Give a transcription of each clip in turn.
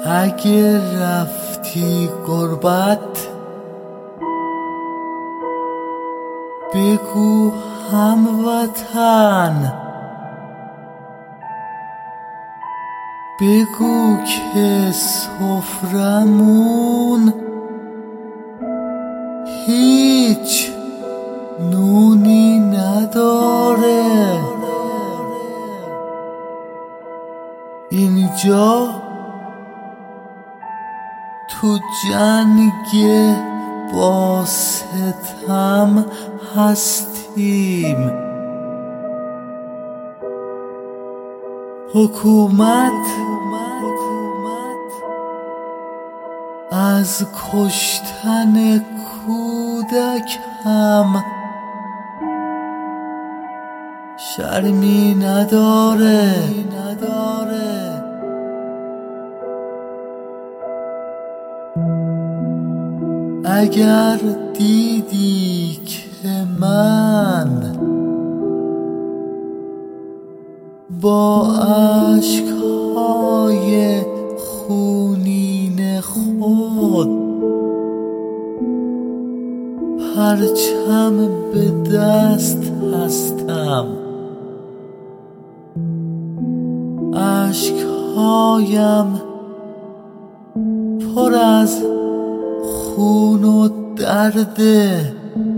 اگه رفتی غربت بگو هموطن، بگو که سفرمون هیچ نونی نداره. اینجا تو جنگ با ستم هستیم. حکومت از کشتن کودک هم شرمی نداره. اگر دیدی که من با اشک‌های خونین خود پرچم به دست هستم، اشک‌هایم پر از خون و درده،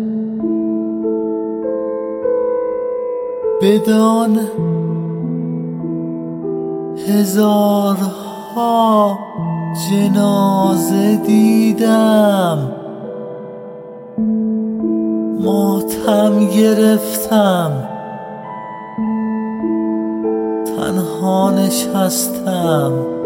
بدان هزارها جنازه دیدم، ماتم گرفتم، تنها نشستم.